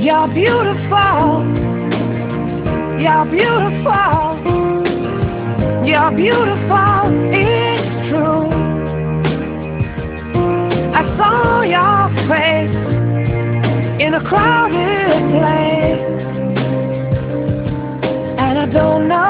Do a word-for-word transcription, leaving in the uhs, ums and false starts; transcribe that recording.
You're beautiful, you're beautiful, you're beautiful, it's true. I saw your face in a crowded place, and I don't know